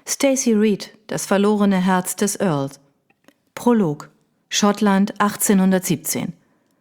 Stacey Reed, das verlorene Herz des Earls. Prolog. Schottland 1817.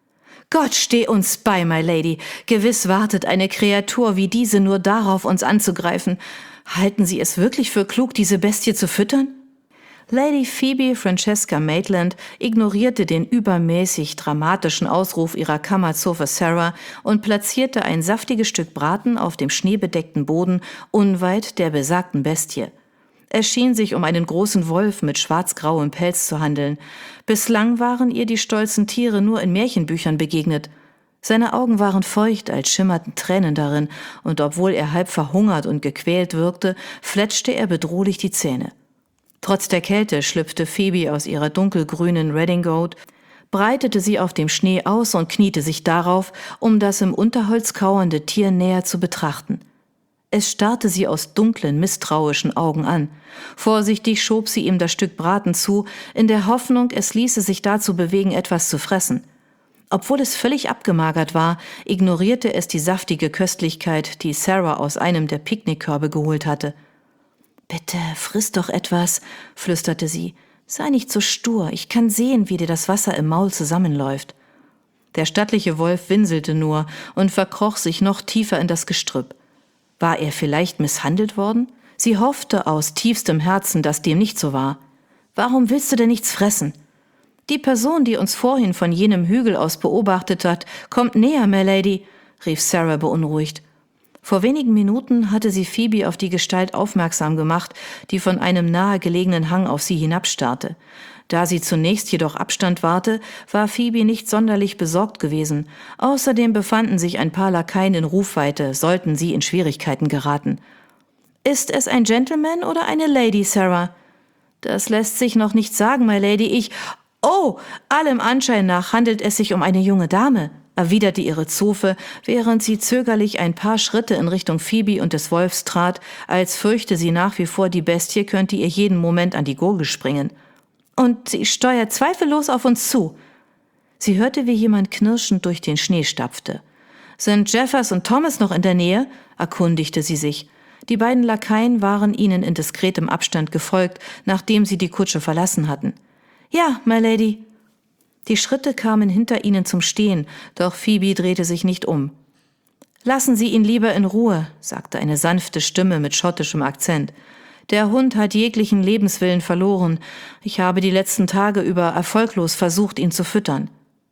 Gott steh uns bei, my Lady. Gewiss wartet eine Kreatur wie diese nur darauf, uns anzugreifen. Halten Sie es wirklich für klug, diese Bestie zu füttern? Lady Phoebe Francesca Maitland ignorierte den übermäßig dramatischen Ausruf ihrer Kammerzofe Sarah und platzierte ein saftiges Stück Braten auf dem schneebedeckten Boden unweit der besagten Bestie. Es schien sich um einen großen Wolf mit schwarz-grauem Pelz zu handeln. Bislang waren ihr die stolzen Tiere nur in Märchenbüchern begegnet. Seine Augen waren feucht, als schimmerten Tränen darin, und obwohl er halb verhungert und gequält wirkte, fletschte er bedrohlich die Zähne. Trotz der Kälte schlüpfte Phoebe aus ihrer dunkelgrünen Redingote, breitete sie auf dem Schnee aus und kniete sich darauf, um das im Unterholz kauernde Tier näher zu betrachten. Es starrte sie aus dunklen, misstrauischen Augen an. Vorsichtig schob sie ihm das Stück Braten zu, in der Hoffnung, es ließe sich dazu bewegen, etwas zu fressen. Obwohl es völlig abgemagert war, ignorierte es die saftige Köstlichkeit, die Sarah aus einem der Picknickkörbe geholt hatte. »Bitte, friss doch etwas«, flüsterte sie. »Sei nicht so stur, ich kann sehen, wie dir das Wasser im Maul zusammenläuft.« Der stattliche Wolf winselte nur und verkroch sich noch tiefer in das Gestrüpp. War er vielleicht misshandelt worden? Sie hoffte aus tiefstem Herzen, dass dem nicht so war. »Warum willst du denn nichts fressen?« »Die Person, die uns vorhin von jenem Hügel aus beobachtet hat, kommt näher, my Lady«, rief Sarah beunruhigt. Vor wenigen Minuten hatte sie Phoebe auf die Gestalt aufmerksam gemacht, die von einem nahegelegenen Hang auf sie hinabstarrte. Da sie zunächst jedoch Abstand wahrte, war Phoebe nicht sonderlich besorgt gewesen. Außerdem befanden sich ein paar Lakaien in Rufweite, sollten sie in Schwierigkeiten geraten. »Ist es ein Gentleman oder eine Lady, Sarah?« »Das lässt sich noch nicht sagen, my Lady. »Oh, allem Anschein nach handelt es sich um eine junge Dame«, erwiderte ihre Zofe, während sie zögerlich ein paar Schritte in Richtung Phoebe und des Wolfs trat, als fürchte sie nach wie vor, die Bestie könnte ihr jeden Moment an die Gurgel springen. »Und sie steuert zweifellos auf uns zu.« Sie hörte, wie jemand knirschend durch den Schnee stapfte. »Sind Jeffers und Thomas noch in der Nähe?« erkundigte sie sich. Die beiden Lakaien waren ihnen in diskretem Abstand gefolgt, nachdem sie die Kutsche verlassen hatten. »Ja, my Lady.« Die Schritte kamen hinter ihnen zum Stehen, doch Phoebe drehte sich nicht um. »Lassen Sie ihn lieber in Ruhe«, sagte eine sanfte Stimme mit schottischem Akzent. »Der Hund hat jeglichen Lebenswillen verloren. Ich habe die letzten Tage über erfolglos versucht, ihn zu füttern.«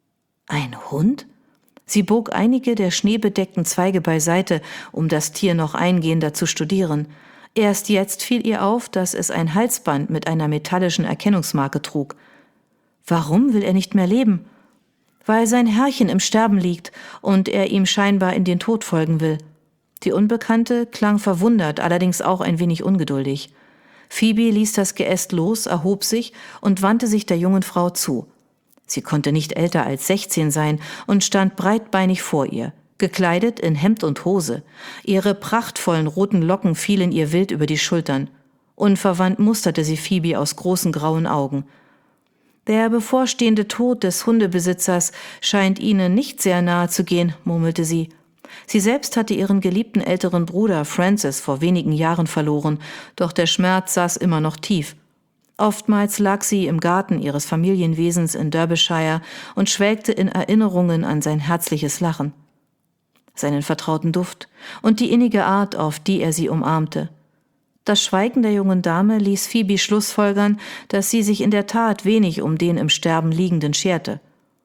»Ein Hund?« Sie bog einige der schneebedeckten Zweige beiseite, um das Tier noch eingehender zu studieren. Erst jetzt fiel ihr auf, dass es ein Halsband mit einer metallischen Erkennungsmarke trug. Warum will er nicht mehr leben? Weil sein Herrchen im Sterben liegt und er ihm scheinbar in den Tod folgen will. Die Unbekannte klang verwundert, allerdings auch ein wenig ungeduldig. Phoebe ließ das Geäst los, erhob sich und wandte sich der jungen Frau zu. Sie konnte nicht älter als 16 sein und stand breitbeinig vor ihr, gekleidet in Hemd und Hose. Ihre prachtvollen roten Locken fielen ihr wild über die Schultern. Unverwandt musterte sie Phoebe aus großen grauen Augen. »Der bevorstehende Tod des Hundebesitzers scheint Ihnen nicht sehr nahe zu gehen«, murmelte sie. Sie selbst hatte ihren geliebten älteren Bruder Francis vor wenigen Jahren verloren, doch der Schmerz saß immer noch tief. Oftmals lag sie im Garten ihres Familienwesens in Derbyshire und schwelgte in Erinnerungen an sein herzliches Lachen, seinen vertrauten Duft und die innige Art, auf die er sie umarmte. Das Schweigen der jungen Dame ließ Phoebe schlussfolgern, dass sie sich in der Tat wenig um den im Sterben Liegenden scherte.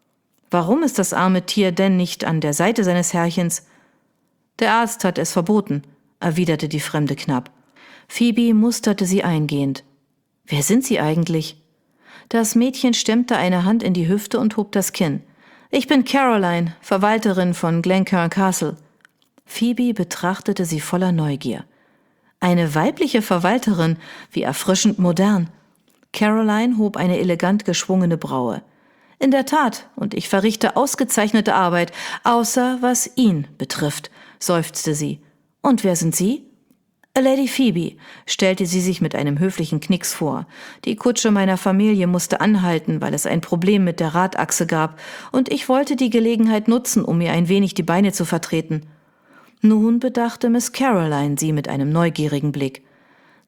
Warum ist das arme Tier denn nicht an der Seite seines Herrchens? »Der Arzt hat es verboten«, erwiderte die Fremde knapp. Phoebe musterte sie eingehend. »Wer sind Sie eigentlich?« Das Mädchen stemmte eine Hand in die Hüfte und hob das Kinn. »Ich bin Caroline, Verwalterin von Glencairn Castle.« Phoebe betrachtete sie voller Neugier. Eine weibliche Verwalterin, wie erfrischend modern. Caroline hob eine elegant geschwungene Braue. »In der Tat, und ich verrichte ausgezeichnete Arbeit, außer was ihn betrifft«, seufzte sie. »Und wer sind Sie?« »Lady Phoebe«, stellte sie sich mit einem höflichen Knicks vor. »Die Kutsche meiner Familie musste anhalten, weil es ein Problem mit der Radachse gab, und ich wollte die Gelegenheit nutzen, um mir ein wenig die Beine zu vertreten.« Nun bedachte Miss Caroline sie mit einem neugierigen Blick.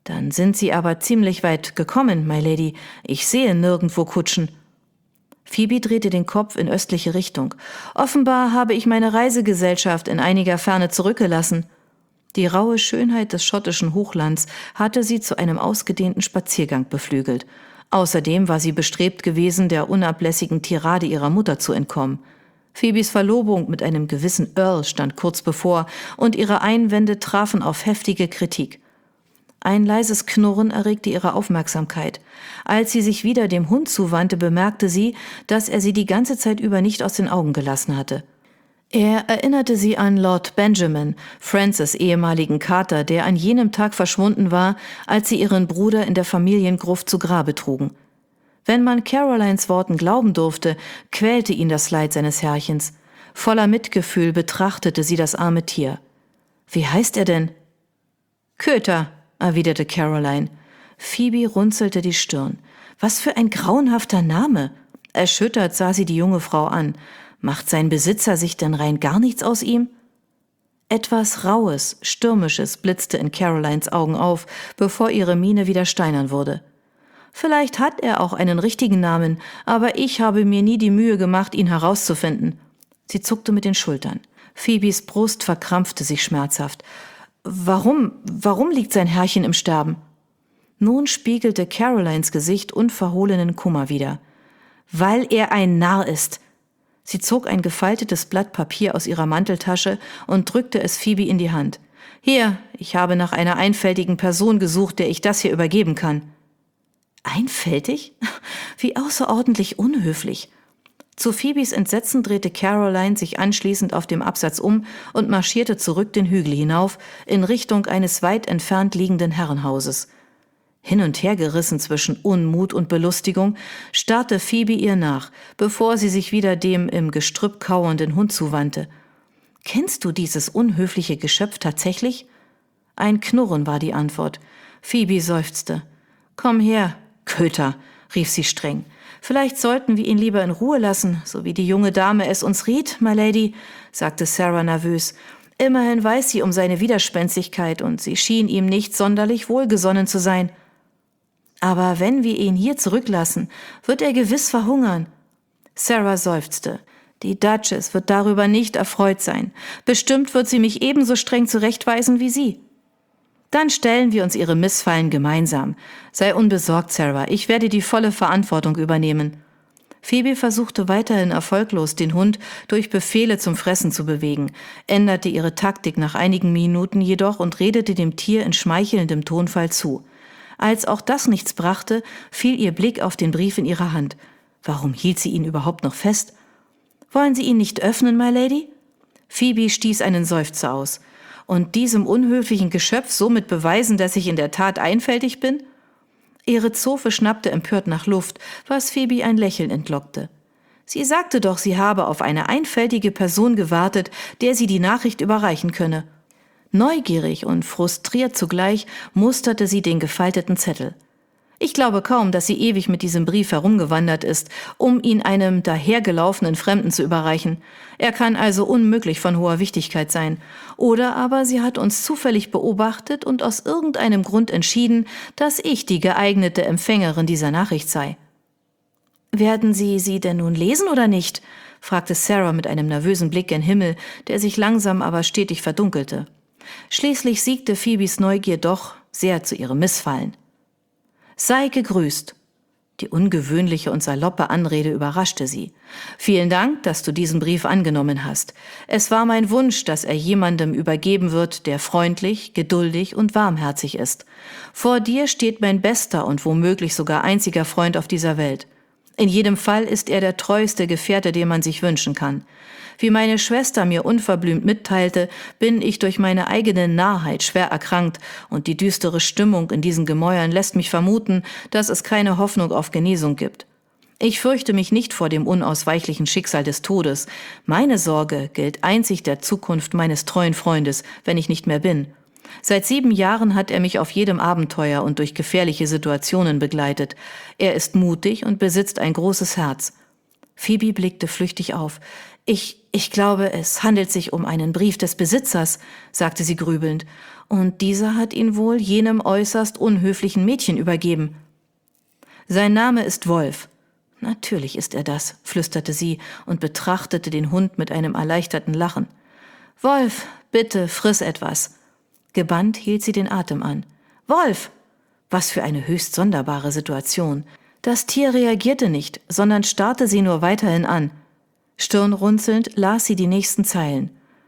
»Dann sind Sie aber ziemlich weit gekommen, my Lady. Ich sehe nirgendwo Kutschen.« Phoebe drehte den Kopf in östliche Richtung. »Offenbar habe ich meine Reisegesellschaft in einiger Ferne zurückgelassen.« Die raue Schönheit des schottischen Hochlands hatte sie zu einem ausgedehnten Spaziergang beflügelt. Außerdem war sie bestrebt gewesen, der unablässigen Tirade ihrer Mutter zu entkommen. Phoebes Verlobung mit einem gewissen Earl stand kurz bevor, und ihre Einwände trafen auf heftige Kritik. Ein leises Knurren erregte ihre Aufmerksamkeit. Als sie sich wieder dem Hund zuwandte, bemerkte sie, dass er sie die ganze Zeit über nicht aus den Augen gelassen hatte. Er erinnerte sie an Lord Benjamin, Frances' ehemaligen Kater, der an jenem Tag verschwunden war, als sie ihren Bruder in der Familiengruft zu Grabe trugen. Wenn man Carolines Worten glauben durfte, quälte ihn das Leid seines Herrchens. Voller Mitgefühl betrachtete sie das arme Tier. »Wie heißt er denn?« »Köter«, erwiderte Caroline. Phoebe runzelte die Stirn. Was für ein grauenhafter Name! Erschüttert sah sie die junge Frau an. Macht sein Besitzer sich denn rein gar nichts aus ihm? Etwas Raues, Stürmisches blitzte in Carolines Augen auf, bevor ihre Miene wieder steinern wurde. Vielleicht hat er auch einen richtigen Namen, aber ich habe mir nie die Mühe gemacht, ihn herauszufinden. Sie zuckte mit den Schultern. Phoebes Brust verkrampfte sich schmerzhaft. Warum liegt sein Herrchen im Sterben? Nun spiegelte Carolines Gesicht unverhohlenen Kummer wider. Weil er ein Narr ist. Sie zog ein gefaltetes Blatt Papier aus ihrer Manteltasche und drückte es Phoebe in die Hand. Hier, ich habe nach einer einfältigen Person gesucht, der ich das hier übergeben kann. Einfältig? Wie außerordentlich unhöflich. Zu Phoebes Entsetzen drehte Caroline sich anschließend auf dem Absatz um und marschierte zurück den Hügel hinauf, in Richtung eines weit entfernt liegenden Herrenhauses. Hin und her gerissen zwischen Unmut und Belustigung, starrte Phoebe ihr nach, bevor sie sich wieder dem im Gestrüpp kauernden Hund zuwandte. »Kennst du dieses unhöfliche Geschöpf tatsächlich?« Ein Knurren war die Antwort. Phoebe seufzte. »Komm her, Köter«, rief sie streng. »Vielleicht sollten wir ihn lieber in Ruhe lassen, so wie die junge Dame es uns riet, my Lady«, sagte Sarah nervös. »Immerhin weiß sie um seine Widerspenstigkeit und sie schien ihm nicht sonderlich wohlgesonnen zu sein.« »Aber wenn wir ihn hier zurücklassen, wird er gewiss verhungern.« Sarah seufzte. »Die Duchess wird darüber nicht erfreut sein. Bestimmt wird sie mich ebenso streng zurechtweisen wie Sie.« »Dann stellen wir uns Ihre Missfallen gemeinsam. Sei unbesorgt, Sarah, ich werde die volle Verantwortung übernehmen.« Phoebe versuchte weiterhin erfolglos, den Hund durch Befehle zum Fressen zu bewegen, änderte ihre Taktik nach einigen Minuten jedoch und redete dem Tier in schmeichelndem Tonfall zu. Als auch das nichts brachte, fiel ihr Blick auf den Brief in ihrer Hand. Warum hielt sie ihn überhaupt noch fest? »Wollen Sie ihn nicht öffnen, my Lady?« Phoebe stieß einen Seufzer aus. »Und diesem unhöflichen Geschöpf somit beweisen, dass ich in der Tat einfältig bin?« Ihre Zofe schnappte empört nach Luft, was Phoebe ein Lächeln entlockte. Sie sagte doch, sie habe auf eine einfältige Person gewartet, der sie die Nachricht überreichen könne. Neugierig und frustriert zugleich musterte sie den gefalteten Zettel. Ich glaube kaum, dass sie ewig mit diesem Brief herumgewandert ist, um ihn einem dahergelaufenen Fremden zu überreichen. Er kann also unmöglich von hoher Wichtigkeit sein. Oder aber sie hat uns zufällig beobachtet und aus irgendeinem Grund entschieden, dass ich die geeignete Empfängerin dieser Nachricht sei. »Werden Sie sie denn nun lesen oder nicht?« fragte Sarah mit einem nervösen Blick gen Himmel, der sich langsam aber stetig verdunkelte. Schließlich siegte Phoebes Neugier doch sehr zu ihrem Missfallen. »Sei gegrüßt.« Die ungewöhnliche und saloppe Anrede überraschte sie. »Vielen Dank, dass du diesen Brief angenommen hast. Es war mein Wunsch, dass er jemandem übergeben wird, der freundlich, geduldig und warmherzig ist. Vor dir steht mein bester und womöglich sogar einziger Freund auf dieser Welt. In jedem Fall ist er der treueste Gefährte, den man sich wünschen kann. Wie meine Schwester mir unverblümt mitteilte, bin ich durch meine eigene Narrheit schwer erkrankt und die düstere Stimmung in diesen Gemäuern lässt mich vermuten, dass es keine Hoffnung auf Genesung gibt. Ich fürchte mich nicht vor dem unausweichlichen Schicksal des Todes. Meine Sorge gilt einzig der Zukunft meines treuen Freundes, wenn ich nicht mehr bin. Seit 7 Jahren hat er mich auf jedem Abenteuer und durch gefährliche Situationen begleitet. Er ist mutig und besitzt ein großes Herz.« Phoebe blickte flüchtig auf. Ich glaube, es handelt sich um einen Brief des Besitzers, sagte sie grübelnd, und dieser hat ihn wohl jenem äußerst unhöflichen Mädchen übergeben. Sein Name ist Wolf. Natürlich ist er das, flüsterte sie und betrachtete den Hund mit einem erleichterten Lachen. Wolf, bitte, friss etwas. Gebannt hielt sie den Atem an. Wolf! Was für eine höchst sonderbare Situation. Das Tier reagierte nicht, sondern starrte sie nur weiterhin an. Stirnrunzelnd las sie die nächsten Zeilen.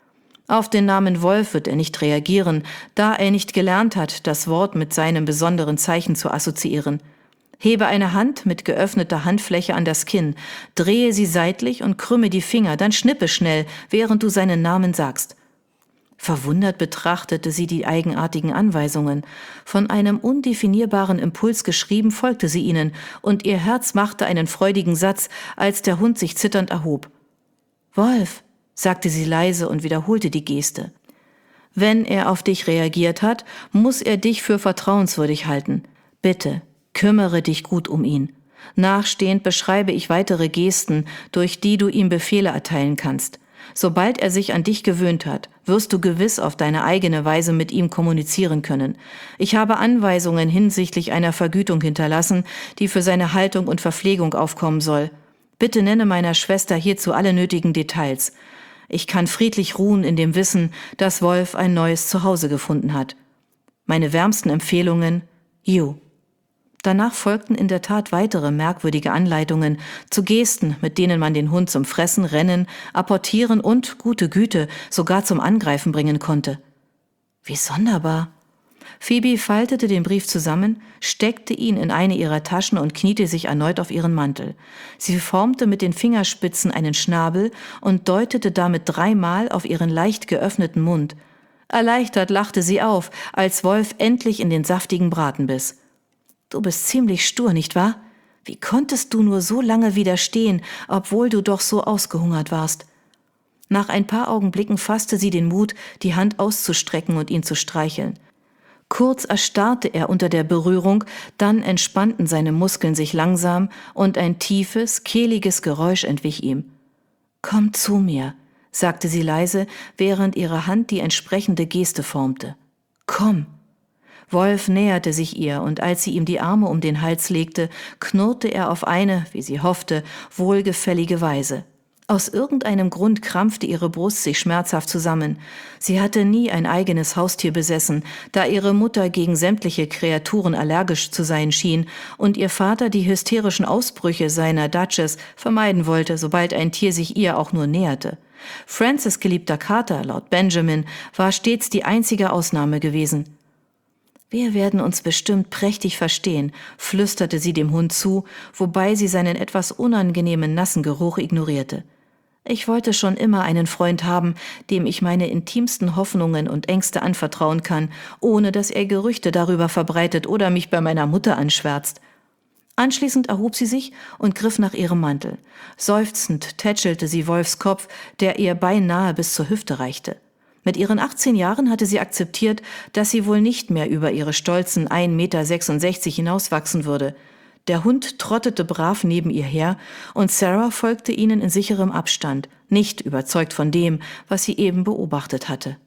Auf den Namen Wolf wird er nicht reagieren, da er nicht gelernt hat, das Wort mit seinem besonderen Zeichen zu assoziieren. Hebe eine Hand mit geöffneter Handfläche an das Kinn, drehe sie seitlich und krümme die Finger, dann schnippe schnell, während du seinen Namen sagst. Verwundert betrachtete sie die eigenartigen Anweisungen. Von einem undefinierbaren Impuls geschrieben, folgte sie ihnen, und ihr Herz machte einen freudigen Satz, als der Hund sich zitternd erhob. »Wolf«, sagte sie leise und wiederholte die Geste. »Wenn er auf dich reagiert hat, muss er dich für vertrauenswürdig halten. Bitte, kümmere dich gut um ihn. Nachstehend beschreibe ich weitere Gesten, durch die du ihm Befehle erteilen kannst. Sobald er sich an dich gewöhnt hat, wirst du gewiss auf deine eigene Weise mit ihm kommunizieren können. Ich habe Anweisungen hinsichtlich einer Vergütung hinterlassen, die für seine Haltung und Verpflegung aufkommen soll. Bitte nenne meiner Schwester hierzu alle nötigen Details. Ich kann friedlich ruhen in dem Wissen, dass Wolf ein neues Zuhause gefunden hat. Meine wärmsten Empfehlungen, You. Danach folgten in der Tat weitere merkwürdige Anleitungen zu Gesten, mit denen man den Hund zum Fressen, Rennen, Apportieren und, gute Güte, sogar zum Angreifen bringen konnte. Wie sonderbar! Phoebe faltete den Brief zusammen, steckte ihn in eine ihrer Taschen und kniete sich erneut auf ihren Mantel. Sie formte mit den Fingerspitzen einen Schnabel und deutete damit 3-mal auf ihren leicht geöffneten Mund. Erleichtert lachte sie auf, als Wolf endlich in den saftigen Braten biss. »Du bist ziemlich stur, nicht wahr? Wie konntest du nur so lange widerstehen, obwohl du doch so ausgehungert warst?« Nach ein paar Augenblicken fasste sie den Mut, die Hand auszustrecken und ihn zu streicheln. Kurz erstarrte er unter der Berührung, dann entspannten seine Muskeln sich langsam und ein tiefes, kehliges Geräusch entwich ihm. »Komm zu mir«, sagte sie leise, während ihre Hand die entsprechende Geste formte. »Komm!« Wolf näherte sich ihr, und als sie ihm die Arme um den Hals legte, knurrte er auf eine, wie sie hoffte, wohlgefällige Weise. Aus irgendeinem Grund krampfte ihre Brust sich schmerzhaft zusammen. Sie hatte nie ein eigenes Haustier besessen, da ihre Mutter gegen sämtliche Kreaturen allergisch zu sein schien und ihr Vater die hysterischen Ausbrüche seiner Duchess vermeiden wollte, sobald ein Tier sich ihr auch nur näherte. Frances' geliebter Kater, Lord Benjamin, war stets die einzige Ausnahme gewesen. »Wir werden uns bestimmt prächtig verstehen«, flüsterte sie dem Hund zu, wobei sie seinen etwas unangenehmen nassen Geruch ignorierte. »Ich wollte schon immer einen Freund haben, dem ich meine intimsten Hoffnungen und Ängste anvertrauen kann, ohne dass er Gerüchte darüber verbreitet oder mich bei meiner Mutter anschwärzt.« Anschließend erhob sie sich und griff nach ihrem Mantel. Seufzend tätschelte sie Wolfs Kopf, der ihr beinahe bis zur Hüfte reichte. Mit ihren 18 Jahren hatte sie akzeptiert, dass sie wohl nicht mehr über ihre stolzen 1,66 Meter hinauswachsen würde. Der Hund trottete brav neben ihr her und Sarah folgte ihnen in sicherem Abstand, nicht überzeugt von dem, was sie eben beobachtet hatte.